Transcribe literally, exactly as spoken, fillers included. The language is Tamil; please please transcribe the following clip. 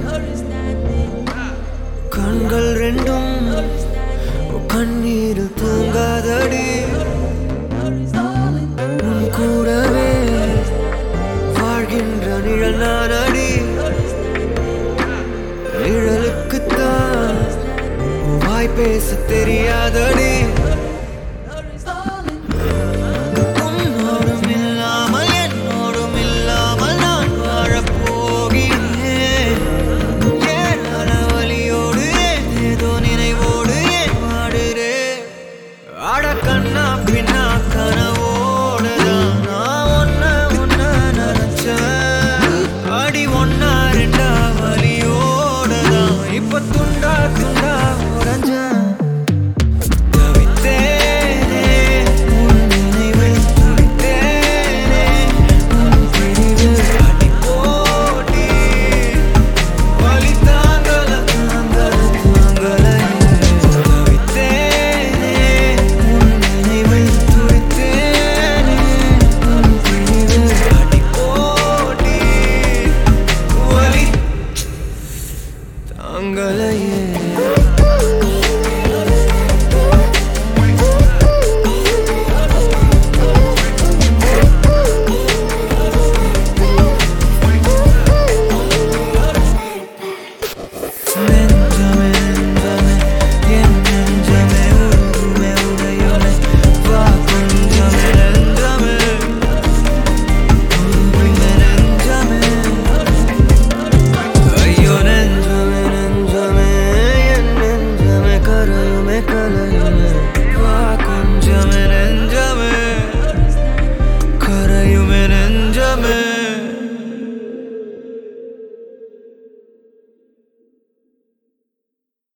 கண்கள் ரெண்டும் கண்ணீர் தூங்காதடி உன் கூடவே வாழ்கின்ற நிழல் நானடி நிழலுக்குத்தான் வாய் பேச தெரியாதடி உன்னோடும் இல்லாமல் என்னோடும் இல்லாமல் நான் வாழப்போகிறேன் ஏராள வலியோடு ஏதேதோ நினைவோடு ஏன் வாடுறேன் அட கண்ணா பின்னா கனவோடுதான் நான் ஒன்ன ஒன்ன நினைச்சேன் அடி ஒன்னா ரெண்டா வலியோடுதான் இப்ப துண்டா துண்டா உடஞ்சேன் தாங்கலையே color